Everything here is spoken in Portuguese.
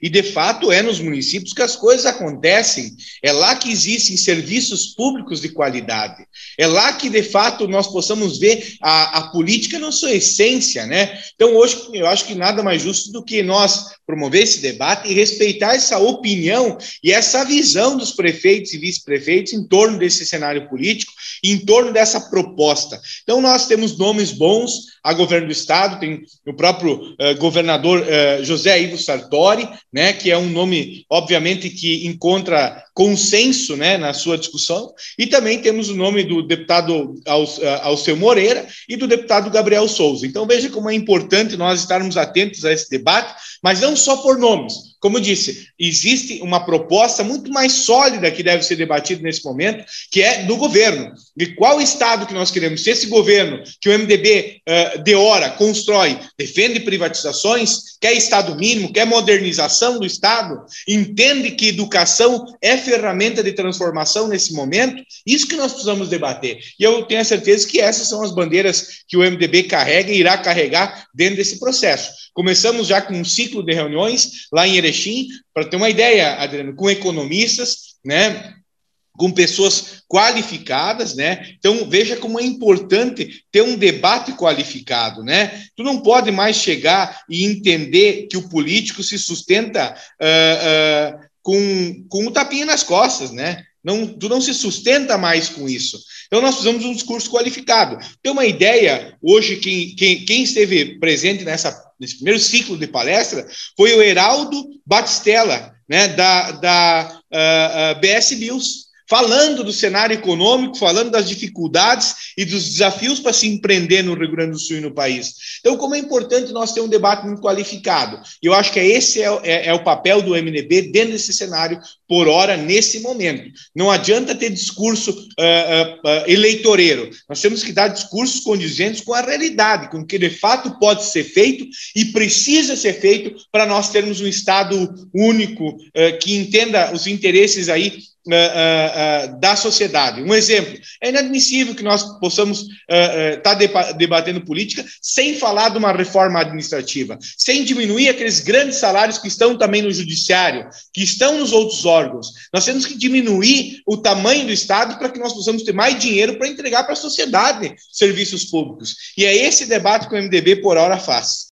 E, de fato, é nos municípios que as coisas acontecem. É lá que existem serviços públicos de qualidade. É lá que, de fato, nós possamos ver a política na sua essência, né? Então, hoje, eu acho que nada mais justo do que nós promover esse debate e respeitar essa opinião e essa visão dos prefeitos e vice-prefeitos em torno desse cenário político, em torno dessa proposta. Então, nós temos nomes bons a governo do Estado, tem o próprio governador José Ivo Sartori, né, que é um nome, obviamente, que encontra consenso, né, na sua discussão, e também temos o nome do deputado Alceu Moreira e do deputado Gabriel Souza. Então, veja como é importante nós estarmos atentos a esse debate, mas não só por nomes. Como eu disse, existe uma proposta muito mais sólida que deve ser debatida nesse momento, que é do governo. E qual Estado que nós queremos? Se esse governo que o MDB de hora constrói, defende privatizações, quer Estado mínimo, quer modernização do Estado, entende que educação é ferramenta de transformação nesse momento, isso que nós precisamos debater. E eu tenho a certeza que essas são as bandeiras que o MDB carrega e irá carregar dentro desse processo. Começamos já com um ciclo de reuniões lá em Erechim, para ter uma ideia, Adriano, com economistas, né, com pessoas qualificadas, né? Então, veja como é importante ter um debate qualificado, né? Tu não pode mais chegar e entender que o político se sustenta com um tapinha nas costas, né? Tu não se sustenta mais com isso. Então, nós precisamos de um discurso qualificado. Tem uma ideia, hoje, quem esteve presente nesse primeiro ciclo de palestra foi o Heraldo Batistella, né, da BS News, falando do cenário econômico, falando das dificuldades e dos desafios para se empreender no Rio Grande do Sul e no país. Então, como é importante nós ter um debate muito qualificado. E eu acho que esse é o papel do MDB dentro desse cenário, por hora, nesse momento. Não adianta ter discurso eleitoreiro. Nós temos que dar discursos condizentes com a realidade, com o que de fato pode ser feito e precisa ser feito para nós termos um Estado único que entenda os interesses aí da sociedade. Um exemplo, é inadmissível que nós possamos estar debatendo política sem falar de uma reforma administrativa, sem diminuir aqueles grandes salários que estão também no judiciário, que estão nos outros órgãos. Nós temos que diminuir o tamanho do Estado para que nós possamos ter mais dinheiro para entregar para a sociedade serviços públicos. E é esse debate que o MDB por hora faz.